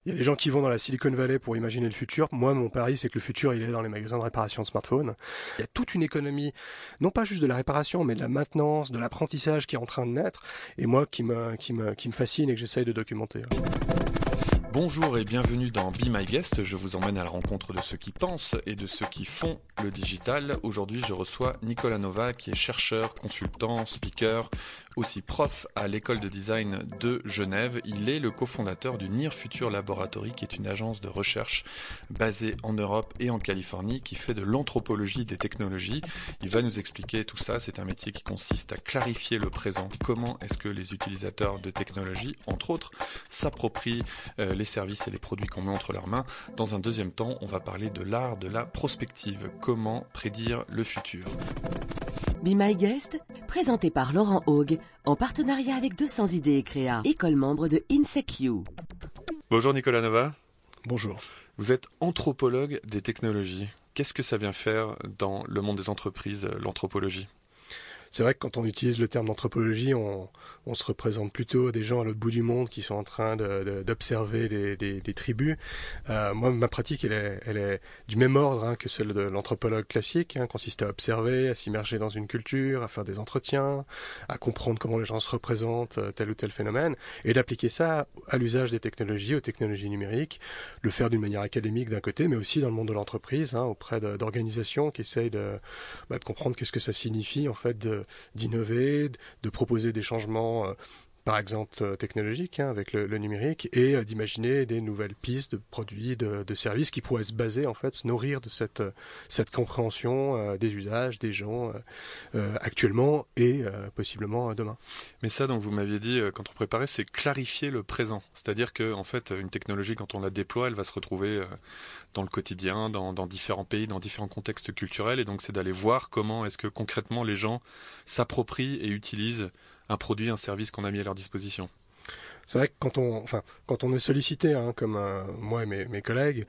Il y a des gens qui vont dans la Silicon Valley pour imaginer le futur. Moi, mon pari, c'est que le futur, il est dans les magasins de réparation de smartphones. Il y a toute une économie, non pas juste de la réparation, mais de la maintenance, de l'apprentissage qui est en train de naître. Et moi, qui me fascine et que j'essaye de documenter. Bonjour et bienvenue dans Be My Guest, je vous emmène à la rencontre de ceux qui pensent et de ceux qui font le digital. Aujourd'hui je reçois Nicolas Nova qui est chercheur, consultant, speaker, aussi prof à l'école de design de Genève. Il est le cofondateur du Near Future Laboratory qui est une agence de recherche basée en Europe et en Californie qui fait de l'anthropologie des technologies. Il va nous expliquer tout ça, c'est un métier qui consiste à clarifier le présent. Comment est-ce que les utilisateurs de technologies, entre autres, s'approprient les services et les produits qu'on met entre leurs mains. Dans un deuxième temps, on va parler de l'art de la prospective. Comment prédire le futur. Be My Guest, présenté par Laurent Haug, en partenariat avec 200 idées et créa, école membre de INSEQ. Bonjour Nicolas Nova. Bonjour. Vous êtes anthropologue des technologies. Qu'est-ce que ça vient faire dans le monde des entreprises, l'anthropologie ? C'est vrai que quand on utilise le terme d'anthropologie, on se représente plutôt des gens à l'autre bout du monde qui sont en train d'observer des tribus. Moi, ma pratique, elle est du même ordre que celle de l'anthropologue classique, consiste à observer, à s'immerger dans une culture, à faire des entretiens, à comprendre comment les gens se représentent tel ou tel phénomène, et d'appliquer ça à l'usage des technologies, aux technologies numériques, le faire d'une manière académique d'un côté, mais aussi dans le monde de l'entreprise, auprès d'organisations qui essayent de comprendre qu'est-ce que ça signifie en fait d'innover, de proposer des changements, par exemple technologiques avec le numérique, et d'imaginer des nouvelles pistes de produits, de services qui pourraient se baser, en fait, se nourrir de cette compréhension des usages des gens actuellement et possiblement demain. Mais ça, donc vous m'aviez dit, quand on préparait, c'est clarifier le présent. C'est-à-dire que, en fait, une technologie, quand on la déploie, elle va se retrouver dans le quotidien, dans différents pays, dans différents contextes culturels, et donc c'est d'aller voir comment est-ce que concrètement les gens s'approprient et utilisent un produit, un service qu'on a mis à leur disposition. C'est vrai que quand on est sollicité, comme moi et mes collègues,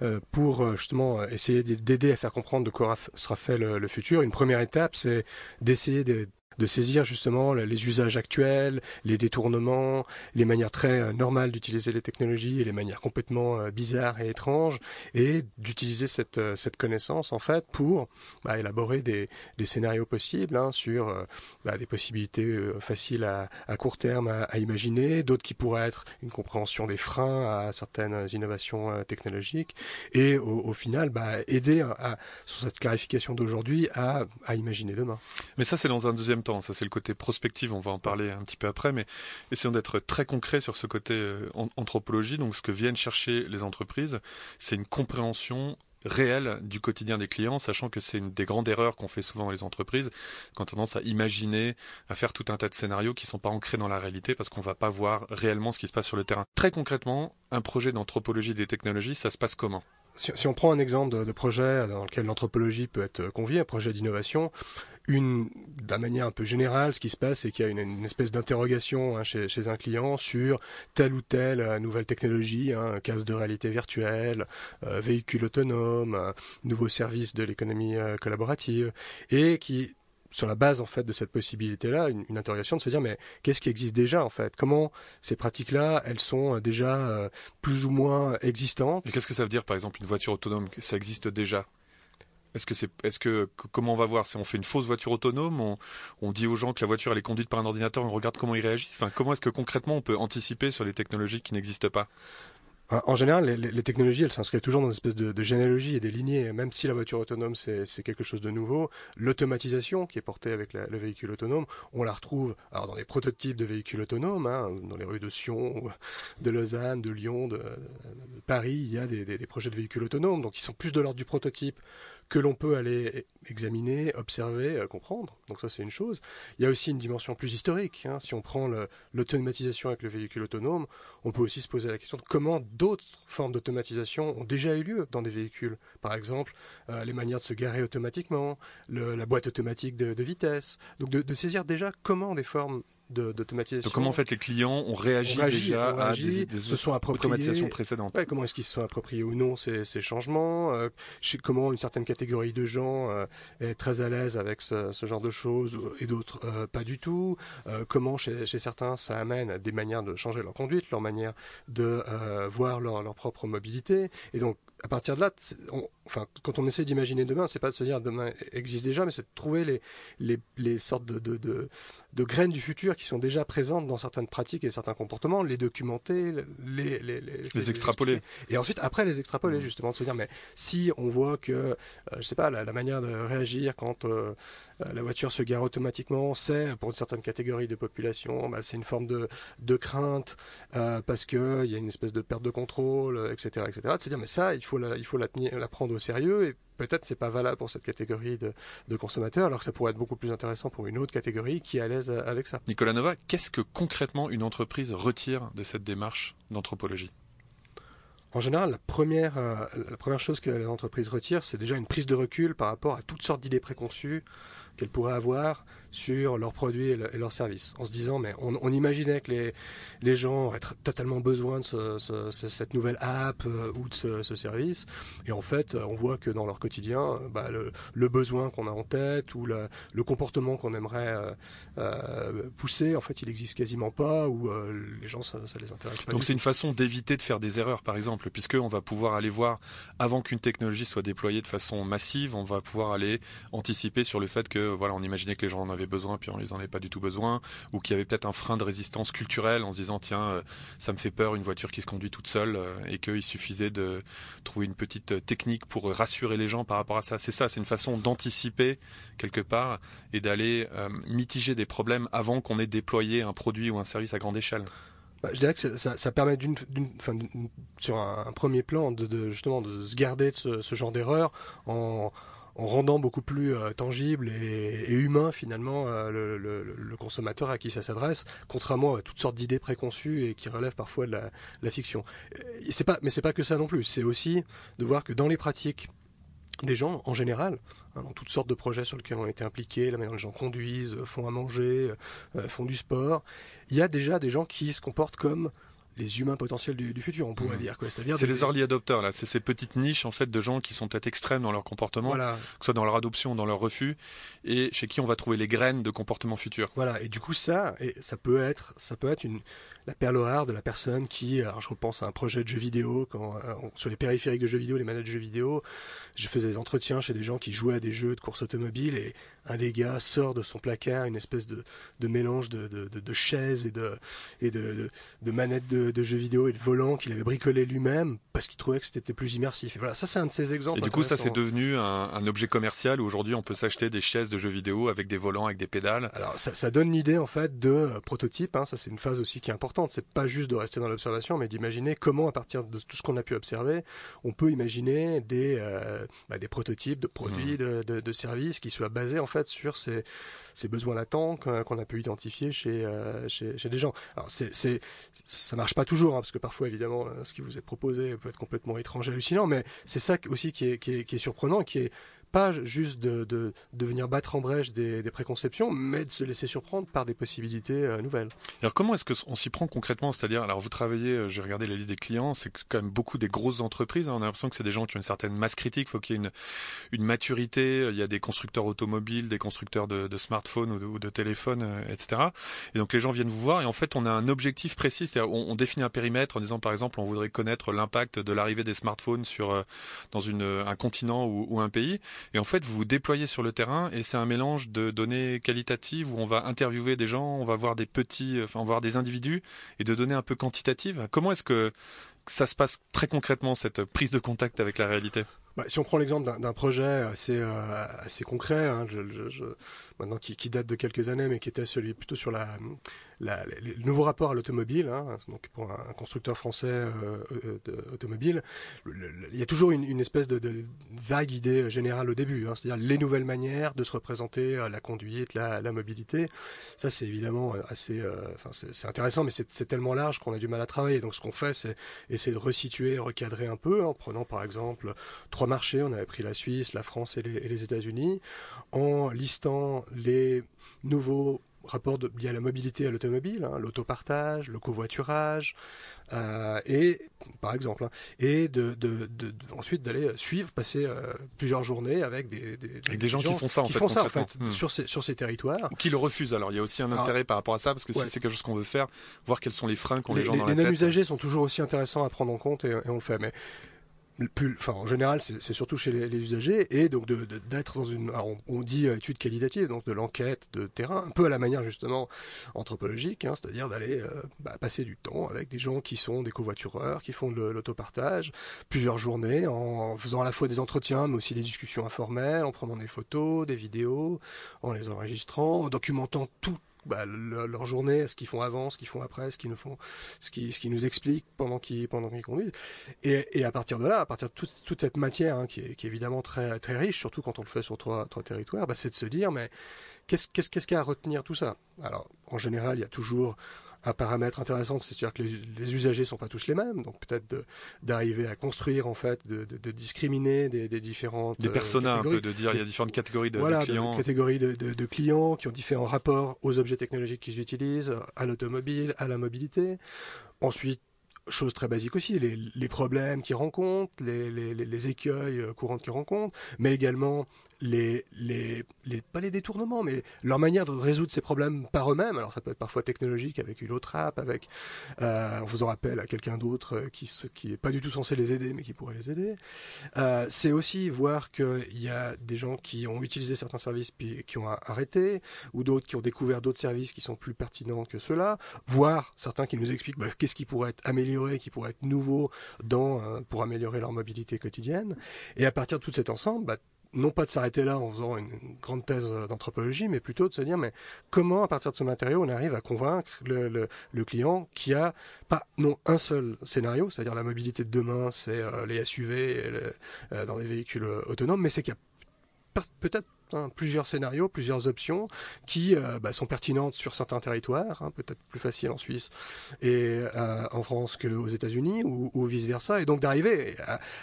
pour justement essayer d'aider à faire comprendre de quoi sera fait le futur, une première étape, c'est d'essayer de saisir justement les usages actuels, les détournements, les manières très normales d'utiliser les technologies et les manières complètement bizarres et étranges, et d'utiliser cette connaissance en fait pour élaborer des scénarios possibles sur des possibilités faciles à court terme à imaginer, d'autres qui pourraient être une compréhension des freins à certaines innovations technologiques, et au final aider sur cette clarification d'aujourd'hui à imaginer demain. Mais ça c'est dans un deuxième temps, ça c'est le côté prospectif, on va en parler un petit peu après, mais essayons d'être très concret sur ce côté anthropologie. Donc ce que viennent chercher les entreprises, c'est une compréhension réelle du quotidien des clients, sachant que c'est une des grandes erreurs qu'on fait souvent dans les entreprises, quand on a tendance à imaginer, à faire tout un tas de scénarios qui ne sont pas ancrés dans la réalité parce qu'on ne va pas voir réellement ce qui se passe sur le terrain. Très concrètement, un projet d'anthropologie des technologies, ça se passe comment ? Si on prend un exemple de projet dans lequel l'anthropologie peut être conviée, un projet d'innovation, d'une manière un peu générale, ce qui se passe, c'est qu'il y a une espèce d'interrogation chez un client sur telle ou telle nouvelle technologie, casque de réalité virtuelle, véhicule autonome, nouveau service de l'économie collaborative, et qui, sur la base en fait de cette possibilité-là, une interrogation de se dire mais qu'est-ce qui existe déjà en fait ? Comment ces pratiques-là, elles sont déjà plus ou moins existantes ? Et qu'est-ce que ça veut dire par exemple une voiture autonome ? Ça existe déjà ? Comment on va voir ? Si on fait une fausse voiture autonome, on dit aux gens que la voiture elle est conduite par un ordinateur, on regarde comment ils réagissent. Enfin, comment est-ce que concrètement on peut anticiper sur les technologies qui n'existent pas ? En général, les technologies, elles s'inscrivent toujours dans une espèce de généalogie et des lignées. Même si la voiture autonome, c'est quelque chose de nouveau, l'automatisation qui est portée avec le véhicule autonome, on la retrouve dans les prototypes de véhicules autonomes, dans les rues de Sion, de Lausanne, de Lyon, de Paris, il y a des projets de véhicules autonomes, donc ils sont plus de l'ordre du prototype que l'on peut aller examiner, observer, comprendre. Donc ça, c'est une chose. Il y a aussi une dimension plus historique. Si on prend l'automatisation avec le véhicule autonome, on peut aussi se poser la question de comment d'autres formes d'automatisation ont déjà eu lieu dans des véhicules. Par exemple, les manières de se garer automatiquement, la boîte automatique de vitesse. Donc de saisir déjà comment des formes d'automatisation. Donc comment en fait les clients ont réagi déjà à des se sont automatisations précédentes. Ouais, comment est-ce qu'ils se sont appropriés ou non ces changements, comment une certaine catégorie de gens est très à l'aise avec ce genre de choses et d'autres pas du tout, comment chez certains ça amène à des manières de changer leur conduite, leur manière de voir leur propre mobilité. Et donc à partir de là, quand on essaie d'imaginer demain, c'est pas de se dire demain existe déjà, mais c'est de trouver les sortes de graines du futur qui sont déjà présentes dans certaines pratiques et certains comportements, les documenter, les extrapoler. Et ensuite, après, les extrapoler, justement, de se dire, mais si on voit que, je sais pas, la manière de réagir quand la voiture se gare automatiquement, c'est, pour une certaine catégorie de population, c'est une forme de crainte, parce qu'il y a une espèce de perte de contrôle, etc., etc. De se dire, mais ça, il faut la prendre au sérieux, et peut-être c'est pas valable pour cette catégorie de consommateurs, alors que ça pourrait être beaucoup plus intéressant pour une autre catégorie qui est à l'aise avec ça. Nicolas Nova, qu'est-ce que concrètement une entreprise retire de cette démarche d'anthropologie ? En général, la première chose que les entreprises retirent, c'est déjà une prise de recul par rapport à toutes sortes d'idées préconçues qu'elles pourraient avoir sur leurs produits et leurs services, en se disant mais on imaginait que les gens auraient totalement besoin de cette nouvelle app ou de ce service, et en fait on voit que dans leur quotidien le besoin qu'on a en tête ou le comportement qu'on aimerait pousser, en fait il existe quasiment pas, ou les gens ça les intéresse pas. Donc c'est une façon d'éviter de faire des erreurs, par exemple, puisque on va pouvoir aller voir avant qu'une technologie soit déployée de façon massive, on va pouvoir aller anticiper sur le fait que on imaginait que les gens en avaient besoin, puis on les en avait pas du tout besoin, ou qu'il y avait peut-être un frein de résistance culturelle en se disant tiens, ça me fait peur une voiture qui se conduit toute seule, et qu'il suffisait de trouver une petite technique pour rassurer les gens par rapport à ça. C'est ça, c'est une façon d'anticiper quelque part et d'aller mitiger des problèmes avant qu'on ait déployé un produit ou un service à grande échelle. Je dirais que ça permet sur un premier plan justement de se garder de ce genre d'erreur en rendant beaucoup plus tangible et humain finalement le consommateur à qui ça s'adresse, contrairement à toutes sortes d'idées préconçues et qui relèvent parfois de la fiction. Mais c'est pas que ça non plus, c'est aussi de voir que dans les pratiques des gens en général, dans toutes sortes de projets sur lesquels on a été impliqués, la manière dont les gens conduisent, font à manger, font du sport, il y a déjà des gens qui se comportent comme les humains potentiels du futur, on pourrait dire. C'est-à-dire les early adopters, là. C'est ces petites niches, en fait, de gens qui sont peut-être extrêmes dans leur comportement, que ce soit dans leur adoption ou dans leur refus, et chez qui on va trouver les graines de comportement futur. Voilà. Et du coup, ça peut être la perle rare de la personne qui, alors je repense à un projet de jeux vidéo, sur les périphériques de jeux vidéo, les manettes de jeux vidéo, je faisais des entretiens chez des gens qui jouaient à des jeux de course automobile, et un des gars sort de son placard une espèce de mélange de chaises et de manettes de jeux vidéo et de volants qu'il avait bricolé lui-même parce qu'il trouvait que c'était plus immersif. Et voilà, ça c'est un de ces exemples. Et du coup, ça c'est devenu un objet commercial où aujourd'hui on peut s'acheter des chaises de jeux vidéo avec des volants, avec des pédales. Alors ça donne l'idée en fait de prototype, ça c'est une phase aussi qui est importante. C'est pas juste de rester dans l'observation, mais d'imaginer comment à partir de tout ce qu'on a pu observer, on peut imaginer des prototypes de produits, de services qui soient basés en fait sur ces besoins latents qu'on a pu identifier chez des gens. Alors ça marche pas toujours, parce que parfois évidemment ce qui vous est proposé peut être complètement étrange et hallucinant, mais c'est ça aussi qui est surprenant, qui est pas juste de venir battre en brèche des préconceptions, mais de se laisser surprendre par des possibilités nouvelles. Alors comment est-ce qu'on s'y prend concrètement ? C'est-à-dire, alors vous travaillez, j'ai regardé la liste des clients, c'est quand même beaucoup des grosses entreprises, on a l'impression que c'est des gens qui ont une certaine masse critique, il faut qu'il y ait une maturité, il y a des constructeurs automobiles, des constructeurs de smartphones ou de téléphones, etc. Et donc les gens viennent vous voir, et en fait on a un objectif précis, c'est-à-dire on définit un périmètre en disant par exemple on voudrait connaître l'impact de l'arrivée des smartphones dans un continent ou un pays. Et en fait, vous vous déployez sur le terrain et c'est un mélange de données qualitatives où on va interviewer des gens, on va voir on va voir des individus et de données un peu quantitatives. Comment est-ce que ça se passe très concrètement, cette prise de contact avec la réalité ? Si on prend l'exemple d'un projet assez concret, maintenant qui date de quelques années, mais qui était celui plutôt sur le nouveau rapport à l'automobile, donc pour un constructeur français automobile, il y a toujours une espèce de vague idée générale au début, c'est-à-dire les nouvelles manières de se représenter la conduite, la mobilité. Ça, c'est évidemment assez, c'est intéressant, mais c'est tellement large qu'on a du mal à travailler. Donc, ce qu'on fait, c'est essayer de resituer, recadrer un peu, en prenant par exemple 3 marchés. On avait pris la Suisse, la France et les États-Unis, en listant les nouveaux rapports liés à la mobilité à l'automobile, hein, l'autopartage, le covoiturage, et par exemple, hein, et ensuite d'aller passer plusieurs journées avec des gens qui font ça en fait, sur ces territoires. Ou qui le refusent. Alors il y a aussi un intérêt par rapport à ça, parce que si c'est quelque chose qu'on veut faire, voir quels sont les freins qu'ont les gens dans la tête. Les non-usagers sont toujours aussi intéressants à prendre en compte et on le fait, mais en général, c'est surtout chez les usagers, et donc d'être dans une, alors on dit étude qualitative, donc de l'enquête de terrain, un peu à la manière justement anthropologique, hein, c'est-à-dire d'aller passer du temps avec des gens qui sont des covoitureurs, qui font de l'autopartage, plusieurs journées, en faisant à la fois des entretiens, mais aussi des discussions informelles, en prenant des photos, des vidéos, en les enregistrant, en documentant tout. Leur journée, ce qu'ils font avant, ce qu'ils font après, ce qu'ils nous expliquent pendant qu'ils conduisent. Et à partir de là, à partir de toute cette matière, hein, qui est évidemment très, très riche, surtout quand on le fait sur trois territoires, c'est de se dire, mais qu'est-ce qu'il y a à retenir tout ça? Alors, en général, il y a toujours un paramètre intéressant, c'est-à-dire que les usagers sont pas tous les mêmes, donc peut-être d'arriver à construire en fait, de discriminer des différentes personas, catégories. Un peu de dire il y a différentes catégories de clients, catégories de clients qui ont différents rapports aux objets technologiques qu'ils utilisent, à l'automobile, à la mobilité. Ensuite, chose très basique aussi, les problèmes qu'ils rencontrent, les écueils courants qu'ils rencontrent, mais également pas les détournements, mais leur manière de résoudre ces problèmes par eux-mêmes. Alors ça peut être parfois technologique avec une autre app, en faisant appel à quelqu'un d'autre qui est pas du tout censé les aider, mais qui pourrait les aider. C'est aussi voir qu'il y a des gens qui ont utilisé certains services puis qui ont arrêté, ou d'autres qui ont découvert d'autres services qui sont plus pertinents que ceux-là, voire certains qui nous expliquent qu'est-ce qui pourrait être amélioré, qui pourrait être nouveau pour améliorer leur mobilité quotidienne. Et à partir de tout cet ensemble, non pas de s'arrêter là en faisant une grande thèse d'anthropologie, mais plutôt de se dire, mais comment, à partir de ce matériau, on arrive à convaincre le client qui a pas un seul scénario, c'est-à-dire la mobilité de demain, c'est les SUV dans les véhicules autonomes, mais c'est qu'il y a peut-être plusieurs scénarios, plusieurs options qui sont pertinentes sur certains territoires, hein, peut-être plus facile en Suisse et en France qu'aux États-Unis ou vice-versa, et donc d'arriver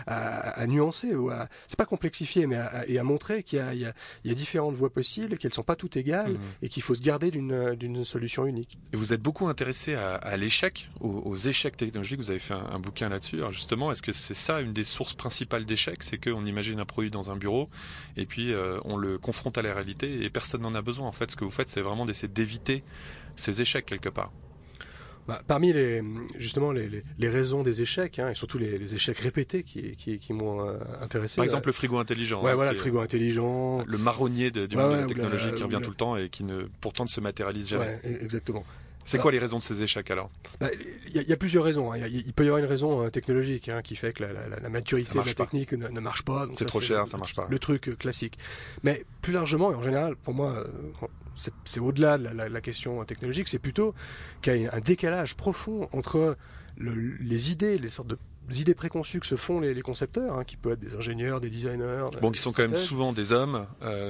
à nuancer, c'est pas complexifier, mais à montrer qu'il y a différentes voies possibles et qu'elles sont pas toutes égales et qu'il faut se garder d'une solution unique. Et vous êtes beaucoup intéressé à l'échec, aux échecs technologiques, vous avez fait un bouquin là-dessus. Alors justement, est-ce que c'est ça une des sources principales d'échecs, c'est qu'on imagine un produit dans un bureau et puis on le confronte à la réalité et personne n'en a besoin. En fait, ce que vous faites, c'est vraiment d'essayer d'éviter ces échecs quelque part. Parmi les raisons des échecs, hein, et surtout les échecs répétés qui m'ont intéressé. Par exemple, le frigo intelligent. Le frigo intelligent. Le marronnier du monde de la technologie qui revient tout le temps et qui pourtant ne se matérialise jamais. Ouais, exactement. C'est quoi les raisons de ces échecs alors? Il y a plusieurs raisons. Hein. Il peut y avoir une raison technologique qui fait que la maturité de la technique ne marche pas. C'est trop cher, ça marche pas. Le truc classique. Mais plus largement, et en général, pour moi, c'est au-delà de la question technologique, c'est plutôt qu'il y a un décalage profond entre les idées, les sortes de idées préconçues que se font les concepteurs, hein, qui peuvent être des ingénieurs, des designers. Qui sont quand même souvent des hommes,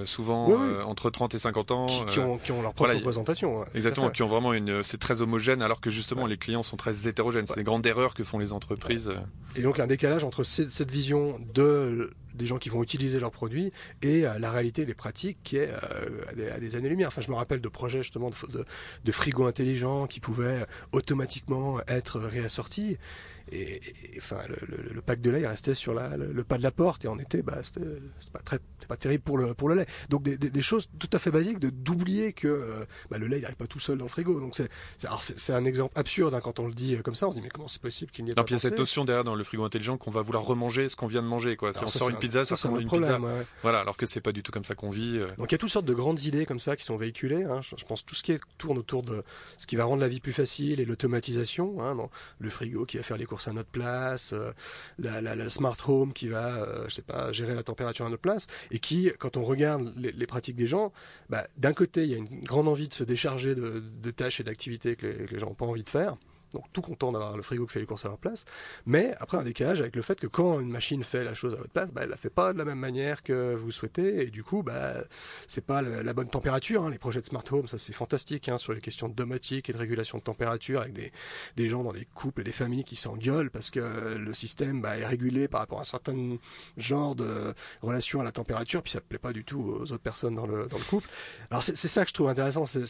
entre 30 et 50 ans. Qui ont leur propre représentation. Exactement, qui ont vraiment c'est très homogène, alors que justement les clients sont très hétérogènes. C'est des grandes erreurs que font les entreprises. Et donc un décalage entre cette vision des gens qui vont utiliser leurs produits et la réalité des pratiques qui est à des années-lumière. Enfin, je me rappelle de projets justement de frigos intelligents qui pouvaient automatiquement être réassortis. Et enfin, le pack de lait restait sur le pas de la porte et en été, c'était pas terrible pour le lait. Donc des choses tout à fait basiques, d'oublier que le lait n'arrive pas tout seul dans le frigo. Donc c'est un exemple absurde, hein, quand on le dit comme ça, on se dit mais comment c'est possible qu'il n'y ait pas pensé. Il y a cette notion derrière dans le frigo intelligent qu'on va vouloir remanger ce qu'on vient de manger, quoi. Si on sort une pizza, ça ressemble à une pizza. Ouais. Voilà, alors que c'est pas du tout comme ça qu'on vit. Donc il y a toutes sortes de grandes idées comme ça qui sont véhiculées. Hein. Je pense tout ce qui tourne autour de ce qui va rendre la vie plus facile et l'automatisation. Hein, le frigo qui va faire les courses à notre place, la smart home qui va, gérer la température à notre place, et qui, quand on regarde les pratiques des gens, d'un côté il y a une grande envie de se décharger de tâches et d'activités que les gens n'ont pas envie de faire. donc tout content d'avoir le frigo qui fait les courses à leur place, mais après un décalage avec le fait que quand une machine fait la chose à votre place, elle la fait pas de la même manière que vous souhaitez, et du coup, c'est pas la bonne température. Les projets de smart home, ça c'est fantastique, sur les questions de domotique et de régulation de température, avec des gens dans des couples et des familles qui s'engueulent parce que le système est régulé par rapport à un certain genre de relation à la température, puis ça plaît pas du tout aux autres personnes dans le couple. Alors c'est ça que je trouve intéressant, c'est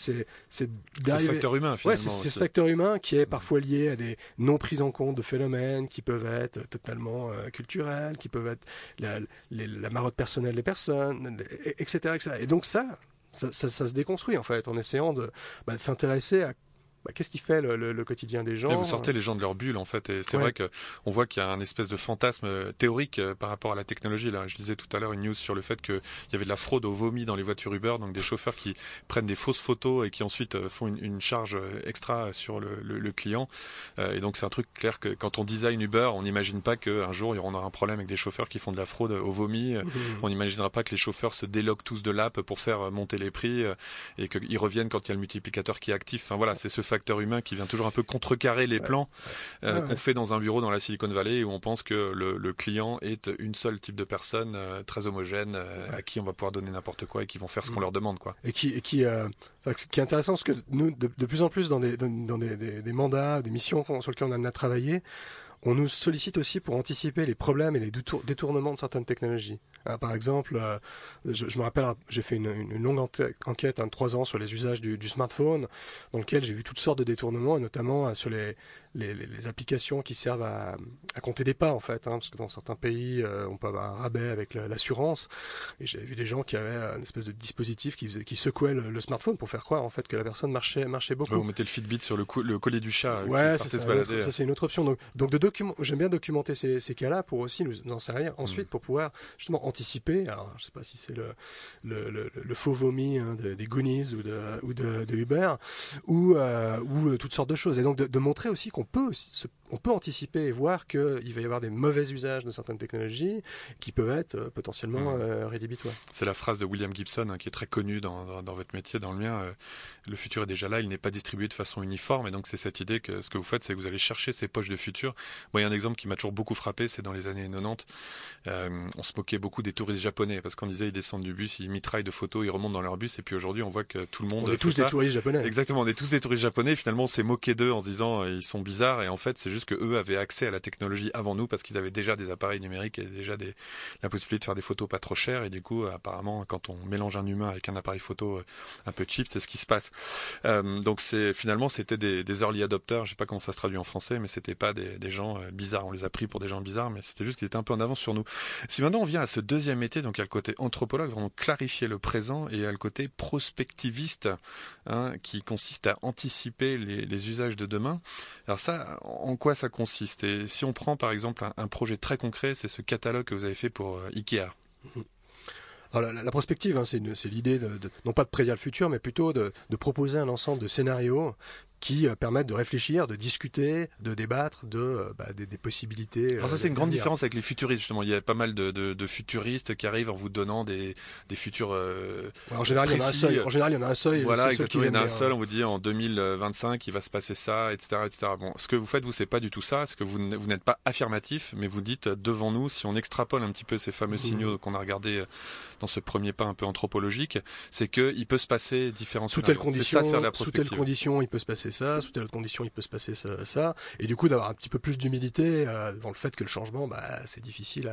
le facteur humain finalement. C'est ce facteur humain qui est parfois lié à des non prises en compte de phénomènes qui peuvent être totalement culturels, qui peuvent être la marotte personnelle des personnes, etc., etc. Et donc ça se déconstruit en fait en essayant de s'intéresser à qu'est-ce qui fait le quotidien des gens. Et vous sortez les gens de leur bulle en fait, et c'est vrai que on voit qu'il y a un espèce de fantasme théorique par rapport à la technologie. Là, je lisais tout à l'heure une news sur le fait qu'il y avait de la fraude au vomi dans les voitures Uber, donc des chauffeurs qui prennent des fausses photos et qui ensuite font une charge extra sur le client. Et donc c'est un truc clair que quand on design Uber, on n'imagine pas qu'un jour il y aura un problème avec des chauffeurs qui font de la fraude au vomi. On n'imaginera pas que les chauffeurs se déloguent tous de l'app pour faire monter les prix et qu'ils reviennent quand il y a le multiplicateur qui est actif. Enfin voilà, c'est ce facteur humain qui vient toujours un peu contrecarrer les plans qu'on fait dans un bureau dans la Silicon Valley, où on pense que le client est une seule type de personne très homogène à qui on va pouvoir donner n'importe quoi et qui vont faire ce qu'on leur demande, quoi. Et qui est intéressant, parce que nous de plus en plus dans des mandats, des missions sur lesquelles on a amené à travailler, on nous sollicite aussi pour anticiper les problèmes et les détournements de certaines technologies. Par exemple, je me rappelle, j'ai fait une longue enquête de 3 ans sur les usages du smartphone, dans lequel j'ai vu toutes sortes de détournements, et notamment sur les applications qui servent à compter des pas en fait, parce que dans certains pays on peut avoir un rabais avec l'assurance, et j'avais vu des gens qui avaient une espèce de dispositif qui secouait le smartphone pour faire croire en fait que la personne marchait beaucoup. Vous mettez le Fitbit sur le collier du chat. C'est ça, c'est une autre option. Donc j'aime bien documenter ces cas-là pour aussi nous en servir ensuite pour pouvoir justement anticiper. Alors je sais pas si c'est le faux vomi des Goonies ou de Uber ou toutes sortes de choses, et donc de montrer aussi qu'on peut anticiper et voir qu'il va y avoir des mauvais usages de certaines technologies qui peuvent être potentiellement rédhibitoires. C'est la phrase de William Gibson qui est très connue dans votre métier, dans le mien. Le futur est déjà là, il n'est pas distribué de façon uniforme, et donc c'est cette idée que ce que vous faites, c'est que vous allez chercher ces poches de futur. Moi, il y a un exemple qui m'a toujours beaucoup frappé, c'est dans les années 90. On se moquait beaucoup des touristes japonais, parce qu'on disait ils descendent du bus, ils mitraillent de photos, ils remontent dans leur bus, et puis aujourd'hui on voit que tout le monde on est tous des touristes japonais. Exactement, on est tous des touristes japonais. Finalement, on s'est moqué d'eux en se disant ils sont bizarres, et en fait c'est juste que eux avaient accès à la technologie avant nous, parce qu'ils avaient déjà des appareils numériques et déjà la possibilité de faire des photos pas trop chères, et du coup apparemment quand on mélange un humain avec un appareil photo un peu cheap, c'est ce qui se passe. Donc c'était des early adopters, je sais pas comment ça se traduit en français, mais c'était pas des gens bizarres, on les a pris pour des gens bizarres, mais c'était juste qu'ils étaient un peu en avance sur nous. Si maintenant on vient à ce deuxième métier, donc il y a le côté anthropologue, vraiment clarifier le présent, et il y a le côté prospectiviste, qui consiste à anticiper les usages de demain. Alors ça, en quoi ça consiste? Et si on prend par exemple un projet très concret, c'est ce catalogue que vous avez fait pour Ikea. Alors, la prospective, c'est l'idée non pas de prédire le futur, mais plutôt de proposer un ensemble de scénarios qui permettent de réfléchir, de discuter, de débattre des possibilités. Alors ça, c'est une grande différence avec les futuristes, justement. Il y a pas mal de futuristes qui arrivent en vous donnant des futurs en général, précis. Il y en a un seuil. Voilà, exactement. Il y en a un seul. On vous dit en 2025, il va se passer ça, etc., etc. Bon, ce que vous faites, vous, c'est pas du tout ça. C'est que vous n'êtes pas affirmatif, mais vous dites devant nous, si on extrapole un petit peu ces fameux signaux qu'on a regardés dans ce premier pas un peu anthropologique, c'est que il peut se passer différents sous telle condition, sous telle condition, il peut se passer ça, sous telle condition, il peut se passer ça, et du coup d'avoir un petit peu plus d'humilité devant le fait que le changement, c'est difficile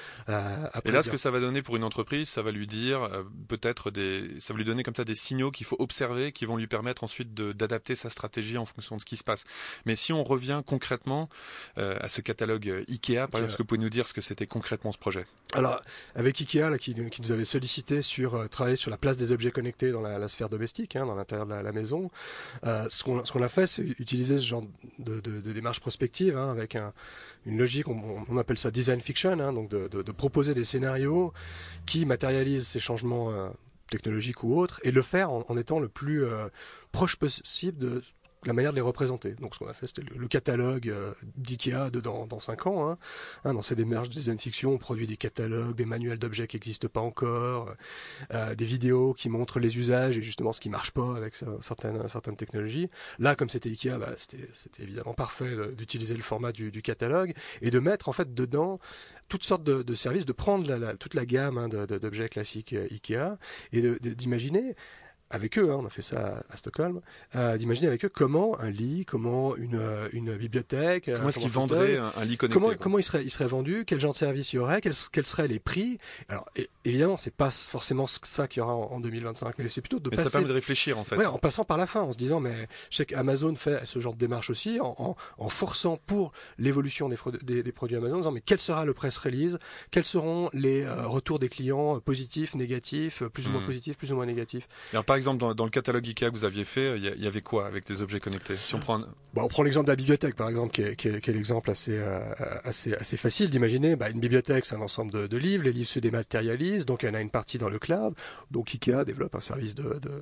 à et là, ce que ça va donner pour une entreprise, ça va lui dire ça va lui donner comme ça des signaux qu'il faut observer, qui vont lui permettre ensuite d'adapter sa stratégie en fonction de ce qui se passe. Mais si on revient concrètement à ce catalogue Ikea, par exemple, est-ce que vous pouvez nous dire ce que c'était concrètement ce projet? Alors, avec Ikea, là, qui nous avait sollicité sur travailler sur la place des objets connectés dans la sphère domestique, dans l'intérieur de la maison, ce qu'on a fait, c'est utiliser ce genre de démarche prospective, avec une logique, on appelle ça design fiction, donc de proposer des scénarios qui matérialisent ces changements technologiques ou autres, et le faire en étant le plus proche possible de la manière de les représenter. Donc ce qu'on a fait, c'était le catalogue d'IKEA dans 5 ans. Dans ces démarches de design fiction, on produit des catalogues, des manuels d'objets qui n'existent pas encore, des vidéos qui montrent les usages et justement ce qui marche pas avec certaines technologies. Là, comme c'était IKEA, c'était évidemment parfait d'utiliser le format du catalogue et de mettre en fait dedans toutes sortes de services, de prendre toute la gamme d'objets classiques IKEA et d'imaginer avec eux, on a fait ça à Stockholm, d'imaginer avec eux comment un lit, comment une bibliothèque, comment est-ce qu'ils vendraient un lit connecté, comment il serait vendu, quel genre de service il y aurait, quels seraient les prix. Alors évidemment, c'est pas forcément ça qu'il y aura en 2025, mais c'est plutôt de passer. Ça permet de réfléchir en fait. Ouais, en passant par la fin, en se disant mais je sais qu'Amazon fait ce genre de démarche aussi, en forçant pour l'évolution des produits Amazon, en disant mais quel sera le press release, quels seront les retours des clients positifs, négatifs, plus ou moins positifs, plus ou moins négatifs. Alors par exemple, dans le catalogue IKEA que vous aviez fait, il y avait quoi avec des objets connectés? Si on prend on prend l'exemple de la bibliothèque, par exemple, qui est l'exemple assez facile d'imaginer. Une bibliothèque, c'est un ensemble de livres. Les livres se dématérialisent, donc il y en a une partie dans le cloud. Donc IKEA développe un service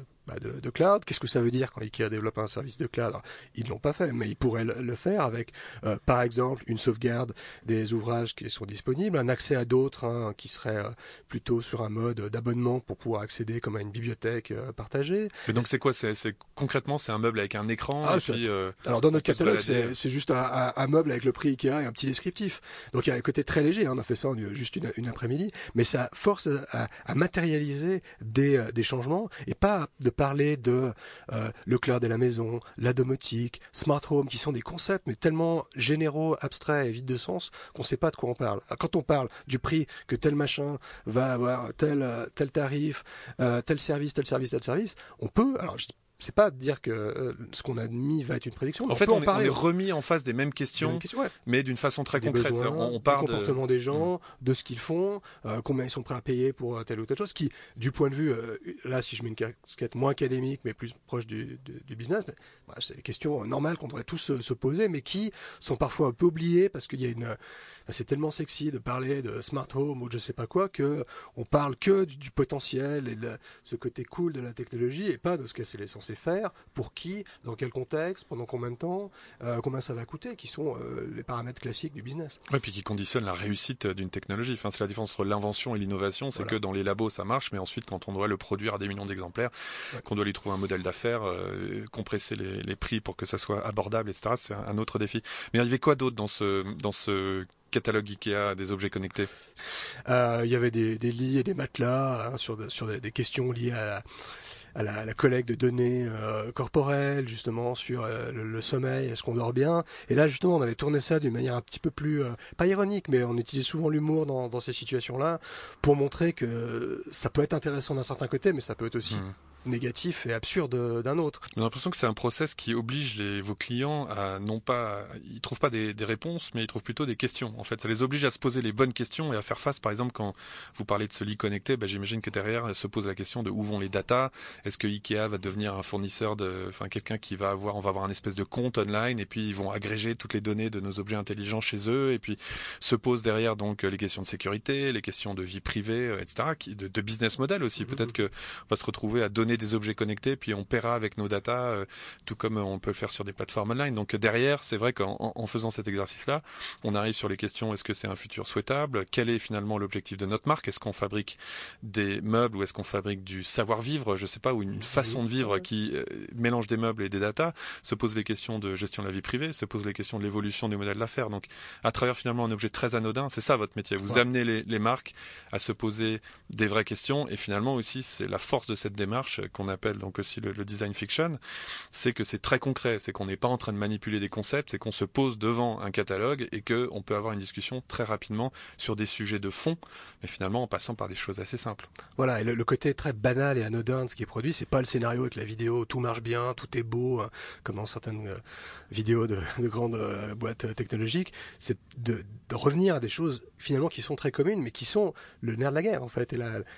de cloud. Qu'est-ce que ça veut dire quand IKEA développe un service de cloud? Alors, ils ne l'ont pas fait, mais ils pourraient le faire avec, par exemple, une sauvegarde des ouvrages qui sont disponibles, un accès à d'autres qui seraient plutôt sur un mode d'abonnement pour pouvoir accéder comme à une bibliothèque partagée. Mais donc c'est quoi? Concrètement, c'est un meuble avec un écran et puis, alors dans notre catalogue, c'est juste un meuble avec le prix IKEA et un petit descriptif. Donc il y a un côté très léger, on a fait ça juste une après-midi, mais ça force à matérialiser des changements et pas de parler de le cloud et la maison, la domotique, smart home, qui sont des concepts mais tellement généraux, abstraits et vides de sens qu'on ne sait pas de quoi on parle. Quand on parle du prix que tel machin va avoir, tel tarif, tel service, on peut, alors c'est pas de dire que ce qu'on a mis va être une prédiction. En fait, on est remis en face des mêmes questions, mais d'une façon très concrète. On parle du comportement des gens, de ce qu'ils font, combien ils sont prêts à payer pour telle ou telle chose. Qui, du point de vue, là, si je mets une casquette moins académique, mais plus proche du business, c'est des questions normales qu'on devrait tous se poser, mais qui sont parfois un peu oubliées parce qu'il y a c'est tellement sexy de parler de smart home ou je sais pas quoi que on parle que du potentiel et de ce côté cool de la technologie et pas de ce qu'elle est censée faire, pour qui, dans quel contexte, pendant combien de temps, combien ça va coûter, qui sont les paramètres classiques du business. Oui, puis qui conditionnent la réussite d'une technologie. Enfin, c'est la différence entre l'invention et l'innovation, c'est que dans les labos ça marche, mais ensuite quand on doit le produire à des millions d'exemplaires, qu'on doit lui trouver un modèle d'affaires, compresser les prix pour que ça soit abordable, etc., c'est un autre défi. Mais il y avait quoi d'autre dans ce catalogue IKEA des objets connectés? Il y avait des lits et des matelas sur des questions liées à la collecte de données corporelles, justement, sur le sommeil, est-ce qu'on dort bien. Et là, justement, on avait tourné ça d'une manière un petit peu plus, pas ironique, mais on utilise souvent l'humour dans ces situations-là, pour montrer que ça peut être intéressant d'un certain côté, mais ça peut être aussi négatif et absurde d'un autre. J'ai l'impression que c'est un process qui oblige vos clients à ils trouvent pas des réponses, mais ils trouvent plutôt des questions. En fait, ça les oblige à se poser les bonnes questions et à faire face. Par exemple, quand vous parlez de ce lit connecté, j'imagine que derrière se pose la question de où vont les datas. Est-ce que Ikea va devenir un fournisseur quelqu'un qui on va avoir un espèce de compte online et puis ils vont agréger toutes les données de nos objets intelligents chez eux et puis se posent derrière donc les questions de sécurité, les questions de vie privée, etc., de business model aussi. Peut-être que on va se retrouver à donner des objets connectés puis on paiera avec nos datas, tout comme on peut le faire sur des plateformes online. Donc derrière, c'est vrai qu'en faisant cet exercice-là, on arrive sur les questions: est-ce que c'est un futur souhaitable? Quel est finalement l'objectif de notre marque? Est-ce qu'on fabrique des meubles ou est-ce qu'on fabrique du savoir-vivre, je sais pas, ou une façon de vivre qui mélange des meubles et des datas? Se pose les questions de gestion de la vie privée, se pose les questions de l'évolution du modèle d'affaires. Donc à travers finalement un objet très anodin, c'est ça votre métier. Vous amenez les marques à se poser des vraies questions et finalement aussi c'est la force de cette démarche qu'on appelle donc aussi le design fiction, c'est que c'est très concret, c'est qu'on n'est pas en train de manipuler des concepts, c'est qu'on se pose devant un catalogue et que on peut avoir une discussion très rapidement sur des sujets de fond, mais finalement en passant par des choses assez simples. Voilà, et le côté très banal et anodin de ce qui est produit, c'est pas le scénario avec la vidéo, tout marche bien, tout est beau, comme dans certaines vidéos de grandes boîtes technologiques, c'est de revenir à des choses finalement qui sont très communes, mais qui sont le nerf de la guerre en fait, et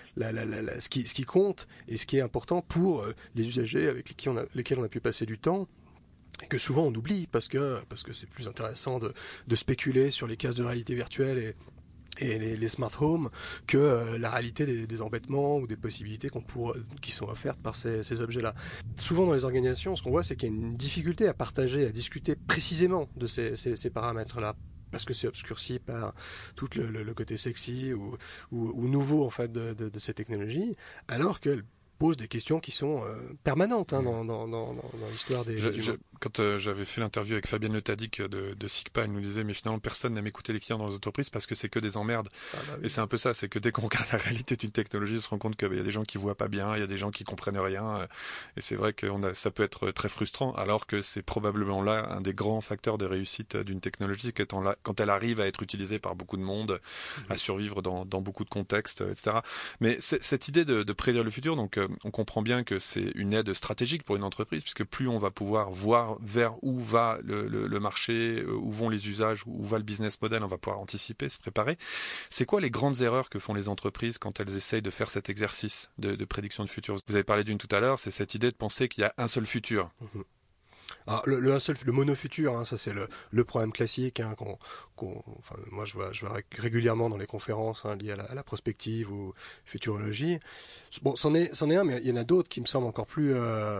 ce qui compte et ce qui est important pour les usagers avec lesquels on a pu passer du temps. Et que souvent on oublie parce que c'est plus intéressant de spéculer sur les cases de réalité virtuelle et les smart homes que la réalité des embêtements ou des possibilités qui sont offertes par ces objets-là. Souvent dans les organisations, ce qu'on voit, c'est qu'il y a une difficulté à partager, à discuter précisément de ces paramètres-là, parce que c'est obscurci par tout le côté sexy ou nouveau en fait de ces technologies, alors qu'elles posent des questions qui sont permanentes dans l'histoire des humains. Quand j'avais fait l'interview avec Fabienne Le Tadic de SIGPA, elle nous disait mais finalement personne n'aime écouter les clients dans les entreprises parce que c'est que des emmerdes. Ah bah oui. Et c'est un peu ça, c'est que dès qu'on regarde la réalité d'une technologie, on se rend compte qu'il y a des gens qui voient pas bien, il y a des gens qui comprennent rien, et c'est vrai que ça peut être très frustrant, alors que c'est probablement là un des grands facteurs de réussite d'une technologie, quand elle arrive à être utilisée par beaucoup de monde, à survivre dans beaucoup de contextes, etc. Mais cette idée de prédire le futur, donc on comprend bien que c'est une aide stratégique pour une entreprise, puisque plus on va pouvoir voir vers où va le marché, où vont les usages, où va le business model, on va pouvoir anticiper, se préparer. C'est quoi les grandes erreurs que font les entreprises quand elles essayent de faire cet exercice de prédiction de futur? Vous avez parlé d'une tout à l'heure, c'est cette idée de penser qu'il y a un seul futur. Alors, le monofutur, ça c'est le problème classique moi je vois régulièrement dans les conférences liées à la prospective ou futurologie. Bon, c'en est un, mais il y en a d'autres qui me semblent encore plus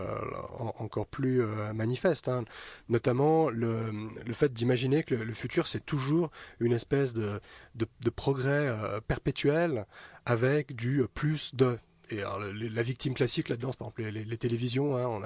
manifestes. Notamment le fait d'imaginer que le futur c'est toujours une espèce de progrès perpétuel avec du plus de. Et alors, la victime classique là-dedans, c'est par exemple les télévisions. On a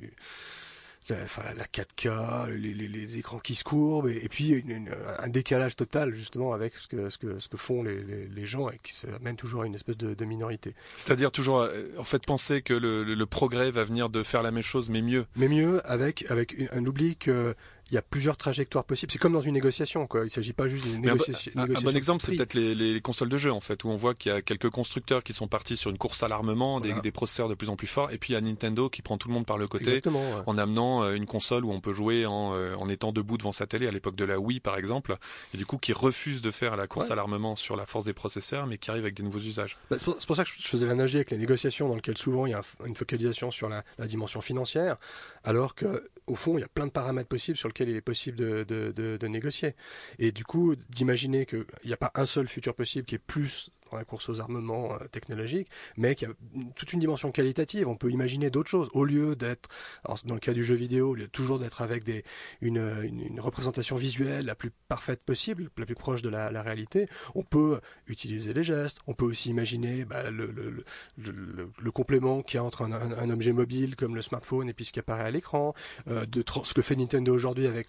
la 4K, les écrans qui se courbent, et puis un décalage total justement avec ce que font les gens, et qui amène toujours à une espèce de minorité. C'est-à-dire toujours en fait penser que le progrès va venir de faire la même chose mais mieux. Mais mieux avec un oubli que il y a plusieurs trajectoires possibles. C'est comme dans une négociation, quoi. Il ne s'agit pas juste d'une négociation. Un bon exemple, c'est peut-être les consoles de jeux, en fait, où on voit qu'il y a quelques constructeurs qui sont partis sur une course à l'armement, voilà. des processeurs de plus en plus forts, et puis il y a Nintendo qui prend tout le monde par le côté, en amenant une console où on peut jouer en étant debout devant sa télé, à l'époque de la Wii, par exemple, et du coup qui refuse de faire la course à l'armement sur la force des processeurs, mais qui arrive avec des nouveaux usages. C'est pour ça que je faisais l'analogie avec les négociations, dans lesquelles souvent il y a une focalisation sur la dimension financière, alors que au fond, il y a plein de paramètres possibles sur lesquels il est possible de négocier. Et du coup, d'imaginer qu'il n'y a pas un seul futur possible qui est plus dans la course aux armements technologiques, mais qu'il y a toute une dimension qualitative. On peut imaginer d'autres choses. Au lieu d'être, alors dans le cas du jeu vidéo, au lieu toujours d'être avec une représentation visuelle la plus parfaite possible, la plus proche de la réalité, on peut utiliser les gestes. On peut aussi imaginer le complément qu'il y a entre un objet mobile comme le smartphone et puis ce qui apparaît à l'écran, ce que fait Nintendo aujourd'hui avec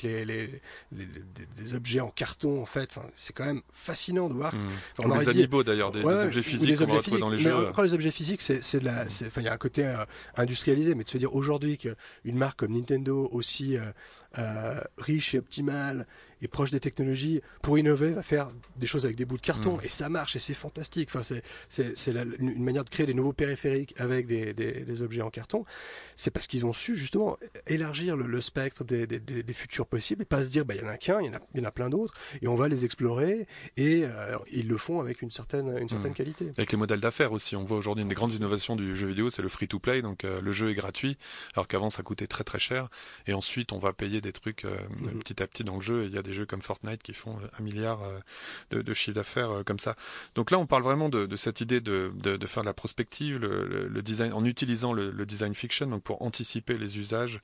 des objets en carton, en fait. Enfin, c'est quand même fascinant de voir. Les amiibo d'ailleurs, des objets physiques qu'on va retrouver dans les jeux. Mais encore les objets physiques, il y a un côté industrialisé, mais de se dire aujourd'hui qu'une marque comme Nintendo, aussi riche et optimale et proche des technologies, pour innover, va faire des choses avec des bouts de carton, et ça marche, et c'est fantastique. Enfin, c'est une manière de créer des nouveaux périphériques avec des objets en carton. C'est parce qu'ils ont su justement élargir le spectre des futurs possibles, et pas se dire il y en a qu'un, il y en a plein d'autres, et on va les explorer, et ils le font avec une certaine qualité. Avec les modèles d'affaires aussi, on voit aujourd'hui une des grandes innovations du jeu vidéo, c'est le free-to-play, donc le jeu est gratuit, alors qu'avant ça coûtait très très cher, et ensuite on va payer des trucs petit à petit dans le jeu. Il y a des jeux comme Fortnite qui font 1 milliard de chiffre d'affaires comme ça. Donc là, on parle vraiment de cette idée de faire de la prospective, le design, en utilisant le design fiction, donc pour anticiper les usages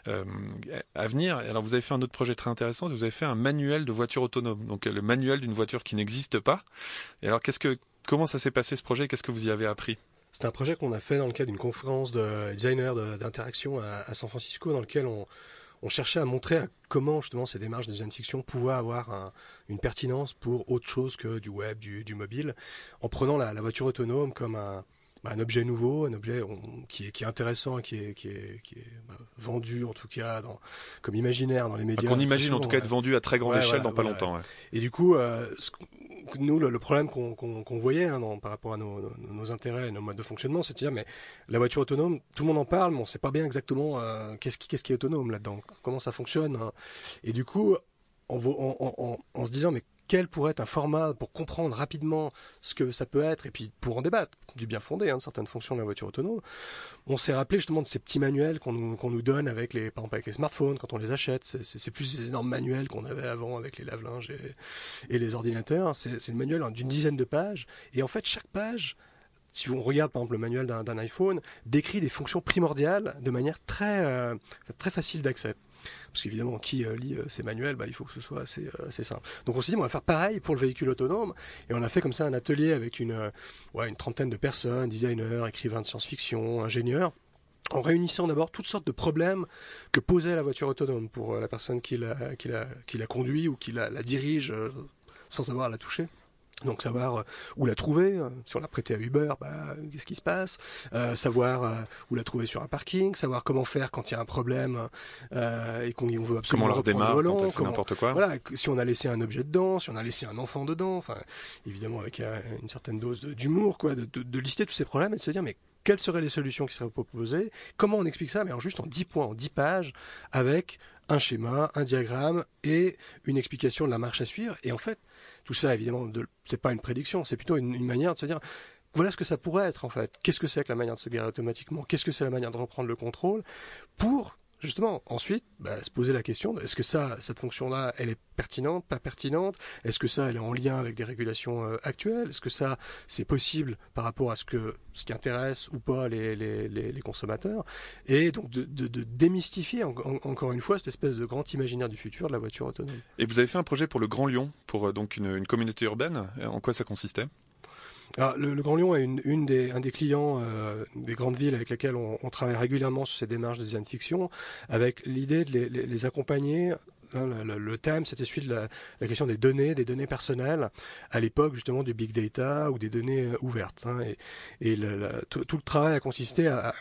à venir. Alors vous avez fait un autre projet très intéressant, vous avez fait un manuel de voiture autonome, donc le manuel d'une voiture qui n'existe pas. Et alors comment ça s'est passé ce projet? Qu'est-ce que vous y avez appris? C'est un projet qu'on a fait dans le cadre d'une conférence de designers d'interaction à San Francisco, dans lequel on cherchait à montrer comment justement ces démarches de design fiction pouvaient avoir une pertinence pour autre chose que du web, du mobile, en prenant la voiture autonome comme un objet nouveau, un objet qui est intéressant, qui est vendu en tout cas comme imaginaire dans les médias. Qu'on imagine en tout cas être vendu à très grande échelle dans pas longtemps. Ouais. Et du coup, nous, le problème qu'on voyait par rapport à nos intérêts et nos modes de fonctionnement, c'est de dire, mais la voiture autonome, tout le monde en parle, mais on ne sait pas bien exactement qu'est-ce qui est autonome là-dedans, comment ça fonctionne. Et du coup, en se disant, mais quel pourrait être un format pour comprendre rapidement ce que ça peut être et puis pour en débattre du bien fondé de certaines fonctions de la voiture autonome. On s'est rappelé justement de ces petits manuels qu'on nous donne par exemple avec les smartphones quand on les achète. C'est plus ces énormes manuels qu'on avait avant avec les lave-linges et les ordinateurs. C'est le manuel d'une dizaine de pages et en fait chaque page, si on regarde par exemple le manuel d'un iPhone, décrit des fonctions primordiales de manière très facile d'accès. Parce qu'évidemment, qui lit ces manuels, il faut que ce soit assez simple. Donc on s'est dit, on va faire pareil pour le véhicule autonome, et on a fait comme ça un atelier avec une trentaine de personnes, designers, écrivains de science-fiction, ingénieurs, en réunissant d'abord toutes sortes de problèmes que posait la voiture autonome pour la personne qui la conduit ou qui la dirige sans avoir à la toucher. Donc savoir où la trouver, si on l'a prêtée à Uber, qu'est-ce qui se passe, savoir où la trouver sur un parking, savoir comment faire quand il y a un problème et qu'on veut absolument comment leur démarre volant, quand elle fait n'importe quoi. Voilà, si on a laissé un objet dedans, si on a laissé un enfant dedans, enfin évidemment avec une certaine dose d'humour, de lister tous ces problèmes et de se dire mais quelles seraient les solutions qui seraient proposées, comment on explique ça, mais juste en 10 points, en 10 pages, avec un schéma, un diagramme et une explication de la marche à suivre. Et en fait, tout ça, évidemment, c'est pas une prédiction, c'est plutôt une manière de se dire, voilà ce que ça pourrait être en fait. Qu'est-ce que c'est que la manière de se garer automatiquement? Qu'est-ce que c'est la manière de reprendre le contrôle? Pour, justement, ensuite, se poser la question, est-ce que cette fonction-là, elle est pertinente, pas pertinente? Est-ce que ça, elle est en lien avec des régulations actuelles? Est-ce que ça, c'est possible par rapport à ce qui intéresse ou pas les consommateurs? Et donc de démystifier encore une fois cette espèce de grand imaginaire du futur de la voiture autonome. Et vous avez fait un projet pour le Grand Lyon, pour donc une communauté urbaine. En quoi ça consistait? Alors, le Grand Lyon est un des clients des grandes villes avec lesquels on travaille régulièrement sur ces démarches de design fiction, avec l'idée de les accompagner. Le thème, c'était celui de la question des données personnelles, à l'époque justement du big data ou des données ouvertes. Et tout le travail a consisté à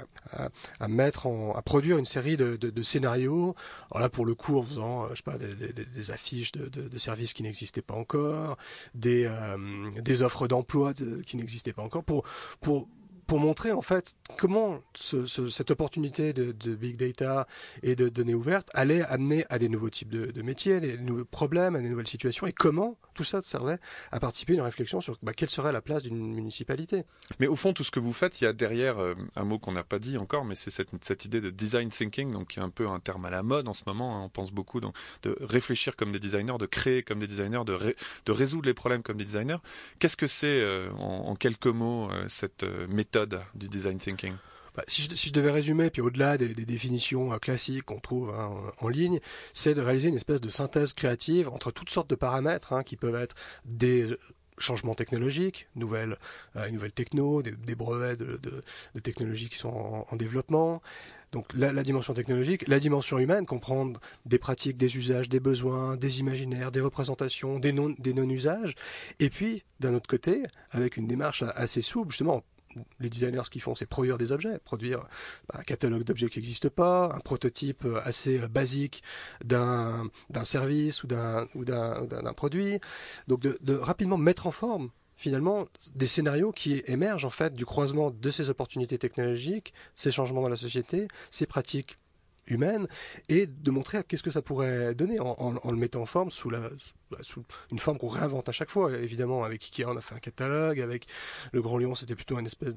produire une série de scénarios. Alors là, pour le coup, en faisant, des affiches de services qui n'existaient pas encore, des offres d'emploi qui n'existaient pas encore, pour montrer en fait comment cette opportunité de big data et de données ouvertes allait amener à des nouveaux types de métiers, des nouveaux problèmes, à des nouvelles situations, et comment tout ça servait à participer à une réflexion sur quelle serait la place d'une municipalité. Mais au fond, tout ce que vous faites, il y a derrière un mot qu'on n'a pas dit encore, mais c'est cette idée de design thinking, donc qui est un peu un terme à la mode en ce moment. On pense beaucoup donc, de réfléchir comme des designers, de créer comme des designers, de résoudre les problèmes comme des designers. Qu'est-ce que c'est en quelques mots cette méthode du design thinking? Si je devais résumer, puis au-delà des définitions classiques qu'on trouve en ligne, c'est de réaliser une espèce de synthèse créative entre toutes sortes de paramètres qui peuvent être des changements technologiques, nouvelles techno, des brevets de technologies qui sont en développement. Donc la dimension technologique, la dimension humaine, comprendre des pratiques, des usages, des besoins, des imaginaires, des représentations, des non-usages. Et puis, d'un autre côté, avec une démarche assez souple, justement, les designers, ce qu'ils font, c'est produire des objets, produire un catalogue d'objets qui n'existe pas, un prototype assez basique d'un service ou d'un produit. Donc de rapidement mettre en forme finalement des scénarios qui émergent en fait du croisement de ces opportunités technologiques, ces changements dans la société, ces pratiques humaines, et de montrer qu'est-ce que ça pourrait donner en le mettant en forme sous une forme qu'on réinvente à chaque fois. Évidemment, avec Ikea, on a fait un catalogue. Avec le Grand Lyon, c'était plutôt une espèce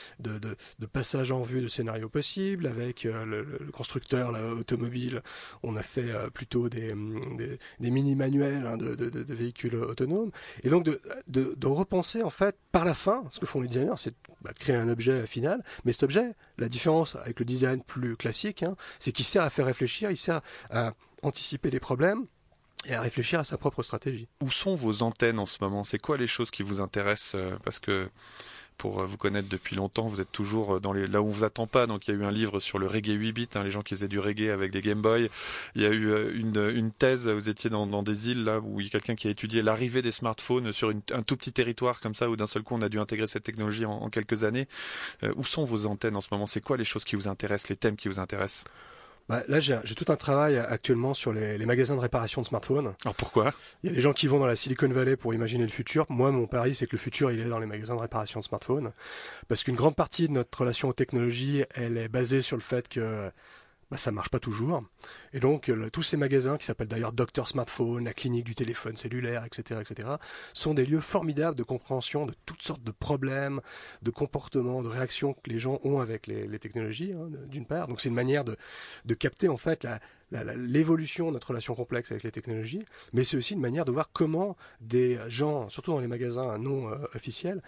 de passage en vue de scénarios possibles. Avec le constructeur automobile, on a fait plutôt des mini-manuels de véhicules autonomes. Et donc, de repenser, en fait, par la fin, ce que font les designers, c'est de créer un objet final. Mais cet objet, la différence avec le design plus classique, c'est qu'il sert à faire réfléchir, il sert à anticiper les problèmes et à réfléchir à sa propre stratégie. Où sont vos antennes en ce moment? C'est quoi les choses qui vous intéressent? Parce que pour vous connaître depuis longtemps, vous êtes toujours là où on vous attend pas. Donc il y a eu un livre sur le reggae 8 bits, les gens qui faisaient du reggae avec des Game Boy. Il y a eu une thèse, vous étiez dans des îles là où il y a quelqu'un qui a étudié l'arrivée des smartphones sur un tout petit territoire comme ça, où d'un seul coup on a dû intégrer cette technologie en quelques années. Où sont vos antennes en ce moment? C'est quoi les choses qui vous intéressent, les thèmes qui vous intéressent? Là, j'ai tout un travail actuellement sur les magasins de réparation de smartphones. Alors pourquoi? Il y a des gens qui vont dans la Silicon Valley pour imaginer le futur. Moi, mon pari, c'est que le futur, il est dans les magasins de réparation de smartphones. Parce qu'une grande partie de notre relation aux technologies, elle est basée sur le fait que ça marche pas toujours. Et donc, tous ces magasins, qui s'appellent d'ailleurs Docteur Smartphone, la clinique du téléphone cellulaire, etc., sont des lieux formidables de compréhension de toutes sortes de problèmes, de comportements, de réactions que les gens ont avec les technologies, hein, d'une part. Donc, c'est une manière de capter, en fait, l'évolution de notre relation complexe avec les technologies, mais c'est aussi une manière de voir comment des gens, surtout dans les magasins non officiels,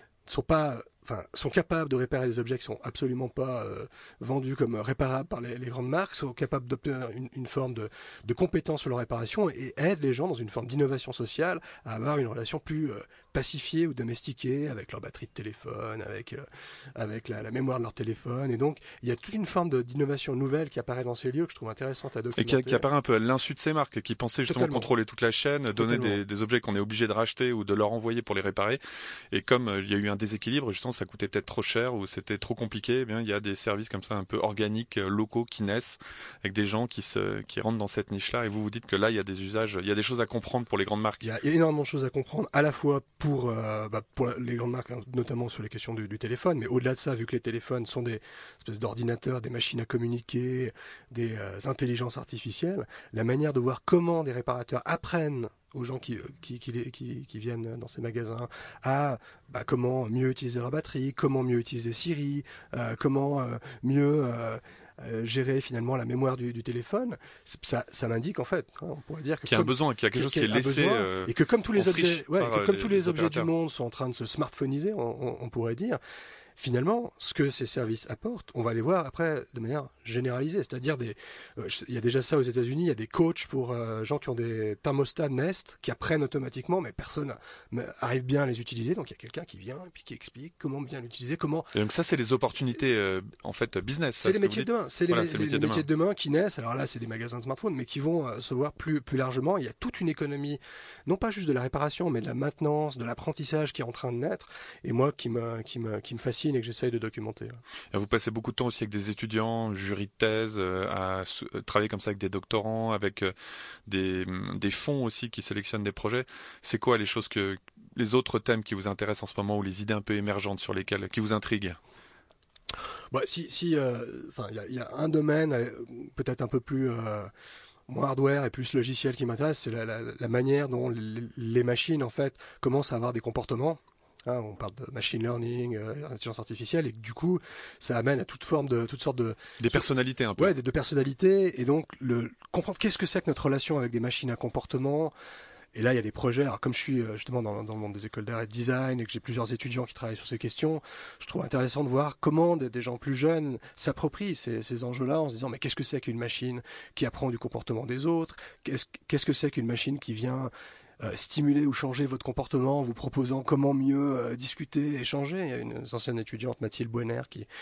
sont capables de réparer des objets qui sont absolument pas vendus comme réparables par les grandes marques, sont capables d'obtenir une forme de compétence sur leur réparation et aident les gens dans une forme d'innovation sociale à avoir une relation plus pacifiée ou domestiquée avec leur batterie de téléphone, avec la mémoire de leur téléphone. Et donc, il y a toute une forme d'innovation nouvelle qui apparaît dans ces lieux que je trouve intéressante à documenter. Et qui apparaît un peu à l'insu de ces marques, qui pensaient justement contrôler toute la chaîne, donner des objets qu'on est obligé de racheter ou de leur envoyer pour les réparer. Et comme il y a eu un déséquilibre, justement, ça coûtait peut-être trop cher ou c'était trop compliqué, eh bien, il y a des services comme ça un peu organiques, locaux, qui naissent avec des gens qui rentrent dans cette niche-là. Et vous dites que là, il y a des usages, il y a des choses à comprendre pour les grandes marques. Il y a énormément de choses à comprendre, à la fois pour les grandes marques, notamment sur les questions du téléphone, mais au-delà de ça, vu que les téléphones sont des espèces d'ordinateurs, des machines à communiquer, des intelligences artificielles, la manière de voir comment des réparateurs apprennent aux gens qui viennent dans ces magasins à comment mieux utiliser leur batterie, comment mieux utiliser Siri, comment mieux gérer finalement la mémoire du téléphone, ça m'indique en fait, hein, on pourrait dire qu'il y a un besoin, qu'il y a quelque chose qui est laissé et que comme tous les objets, tous les objets du opérateurs. monde sont en train de se smartphoniser, on pourrait dire. Finalement, ce que ces services apportent, on va les voir après de manière généralisée. C'est-à-dire, il y a déjà ça aux États-Unis, il y a des coachs pour gens qui ont des thermostats Nest qui apprennent automatiquement, mais personne arrive bien à les utiliser. Donc il y a quelqu'un qui vient et puis qui explique comment bien l'utiliser, comment. Et donc ça, c'est les opportunités en fait business. C'est les métiers de demain. C'est les métiers de demain qui naissent. Alors là, c'est des magasins de smartphones, mais qui vont se voir plus largement. Il y a toute une économie, non pas juste de la réparation, mais de la maintenance, de l'apprentissage qui est en train de naître. Et moi, qui me fascine et que j'essaye de documenter. Et vous passez beaucoup de temps aussi avec des étudiants, jury de thèse, à travailler comme ça avec des doctorants, avec des fonds aussi qui sélectionnent des projets. C'est quoi les autres thèmes qui vous intéressent en ce moment ou les idées un peu émergentes sur lesquelles qui vous intriguent? Il y a un domaine peut-être un peu plus moins hardware et plus logiciel qui m'intéresse, c'est la manière dont les machines en fait commencent à avoir des comportements. Hein, on parle de machine learning, intelligence artificielle, et du coup, ça amène à toutes sortes de des personnalités un peu. Ouais, de personnalités, et donc comprendre qu'est-ce que c'est que notre relation avec des machines à comportement. Et là, il y a des projets. Alors, comme je suis justement dans le monde des écoles d'art et de design et que j'ai plusieurs étudiants qui travaillent sur ces questions, je trouve intéressant de voir comment des gens plus jeunes s'approprient ces enjeux-là en se disant mais qu'est-ce que c'est qu'une machine qui apprend du comportement des autres? Qu'est-ce que c'est qu'une machine qui vient stimuler ou changer votre comportement en vous proposant comment mieux discuter, échanger. Il y a une ancienne étudiante, Mathilde Boenner,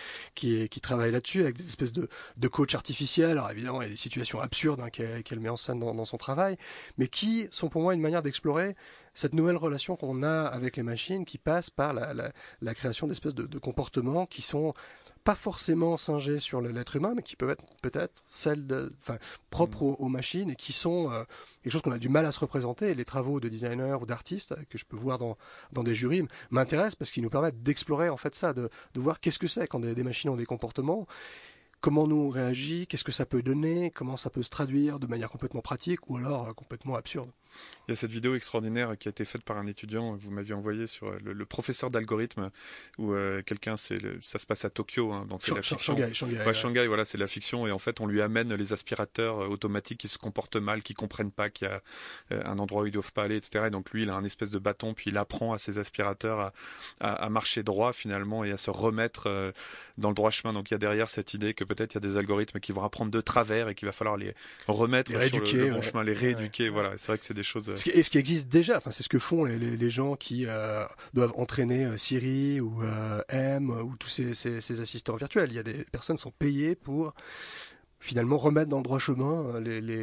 qui travaille là-dessus avec des espèces de coach artificiels. Alors évidemment, il y a des situations absurdes qu'elle met en scène dans son travail, mais qui sont pour moi une manière d'explorer cette nouvelle relation qu'on a avec les machines qui passe par la création d'espèces de comportements qui sont pas forcément singées sur l'être humain, mais qui peuvent être peut-être celles propres aux machines et qui sont quelque chose qu'on a du mal à se représenter. Et les travaux de designers ou d'artistes que je peux voir dans des jurys m'intéressent parce qu'ils nous permettent d'explorer en fait ça, de voir qu'est-ce que c'est quand des machines ont des comportements. Comment nous on réagit, qu'est-ce que ça peut donner, comment ça peut se traduire de manière complètement pratique ou alors complètement absurde. Il y a cette vidéo extraordinaire qui a été faite par un étudiant que vous m'aviez envoyé sur le professeur d'algorithme où quelqu'un, ça se passe à Tokyo, hein, donc c'est la fiction. Shanghai, voilà, c'est la fiction et en fait on lui amène les aspirateurs automatiques qui se comportent mal, qui comprennent pas qu'il y a un endroit où ils doivent pas aller, etc. Et donc lui il a un espèce de bâton puis il apprend à ses aspirateurs à marcher droit finalement et à se remettre dans le droit chemin. Donc il y a derrière cette idée que peut-être il y a des algorithmes qui vont apprendre de travers et qu'il va falloir les remettre sur le bon chemin, les rééduquer. Voilà, c'est vrai que c'est des choses. Et ce qui existe déjà, enfin c'est ce que font les gens qui doivent entraîner Siri ou M ou tous ces assistants virtuels. Il y a des personnes qui sont payées pour finalement remettre dans le droit chemin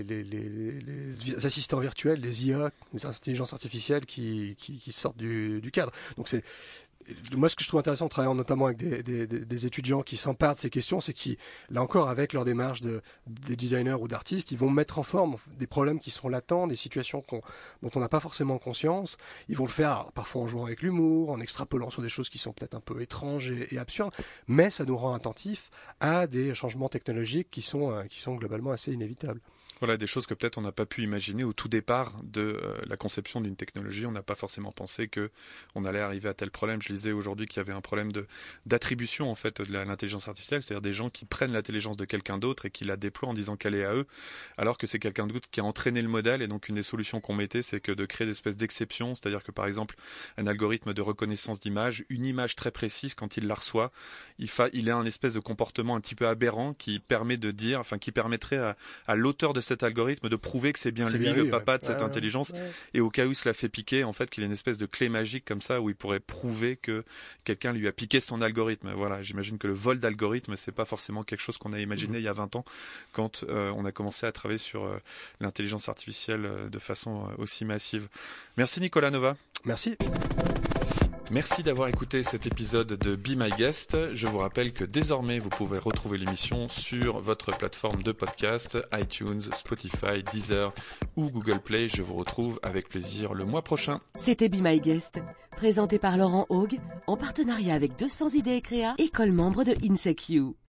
les assistants virtuels, les IA, les intelligences artificielles qui sortent du cadre. Donc moi, ce que je trouve intéressant en travaillant notamment avec des étudiants qui s'emparent de ces questions, c'est qu'ils, là encore, avec leur démarche des designers ou d'artistes, ils vont mettre en forme des problèmes qui sont latents, des situations dont on n'a pas forcément conscience. Ils vont le faire parfois en jouant avec l'humour, en extrapolant sur des choses qui sont peut-être un peu étranges et absurdes, mais ça nous rend attentifs à des changements technologiques qui sont globalement assez inévitables. Voilà, des choses que peut-être on n'a pas pu imaginer au tout départ de la conception d'une technologie. On n'a pas forcément pensé que on allait arriver à tel problème. Je lisais aujourd'hui qu'il y avait un problème d'attribution en fait de l'intelligence artificielle, c'est-à-dire des gens qui prennent l'intelligence de quelqu'un d'autre et qui la déploient en disant qu'elle est à eux, alors que c'est quelqu'un d'autre qui a entraîné le modèle. Et donc une des solutions qu'on mettait, c'est que de créer des espèces d'exceptions, c'est-à-dire que par exemple un algorithme de reconnaissance d'image, une image très précise, quand il la reçoit, il a un espèce de comportement un petit peu aberrant qui permet de dire, enfin qui permettrait à l'auteur de cet algorithme de prouver que c'est bien lui, le papa de cette intelligence, et au cas où il se la fait piquer, en fait, qu'il ait une espèce de clé magique comme ça, où il pourrait prouver que quelqu'un lui a piqué son algorithme. Voilà, j'imagine que le vol d'algorithme, c'est pas forcément quelque chose qu'on a imaginé il y a 20 ans, quand on a commencé à travailler sur l'intelligence artificielle de façon aussi massive. Merci Nicolas Nova. Merci. Merci d'avoir écouté cet épisode de Be My Guest. Je vous rappelle que désormais, vous pouvez retrouver l'émission sur votre plateforme de podcast, iTunes, Spotify, Deezer ou Google Play. Je vous retrouve avec plaisir le mois prochain. C'était Be My Guest, présenté par Laurent Haug, en partenariat avec 200 idées et créa, école membre de INSEQ.